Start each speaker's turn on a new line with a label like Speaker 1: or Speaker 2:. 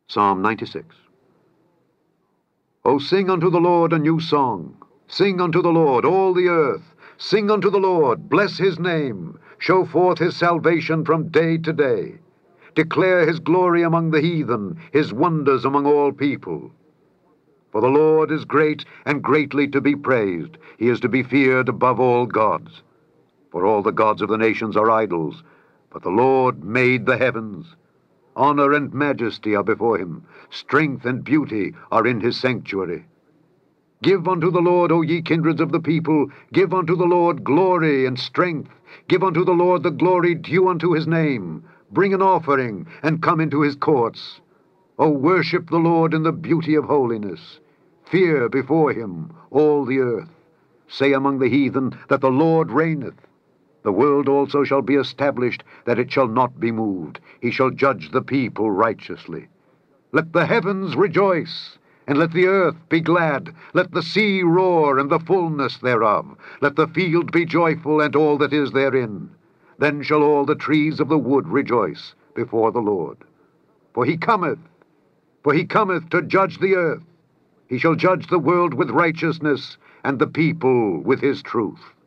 Speaker 1: Psalm 96. O sing unto the Lord a new song. Sing unto the Lord, all the earth. Sing unto the Lord, bless his name. Show forth his salvation from day to day. Declare his glory among the heathen, his wonders among all people. For the Lord is great and greatly to be praised. He is to be feared above all gods. For all the gods of the nations are idols, but the Lord made the heavens. Honor and majesty are before him. Strength and beauty are in his sanctuary. Give unto the Lord, O ye kindreds of the people. Give unto the Lord glory and strength. Give unto the Lord the glory due unto his name. Bring an offering, and come into his courts. O worship the Lord in the beauty of holiness. Fear before him all the earth. Say among the heathen that the Lord reigneth. The world also shall be established, that it shall not be moved. He shall judge the people righteously. Let the heavens rejoice, and let the earth be glad. Let the sea roar, and the fullness thereof. Let the field be joyful, and all that is therein. Then shall all the trees of the wood rejoice before the Lord. For he cometh to judge the earth. He shall judge the world with righteousness, and the people with his truth.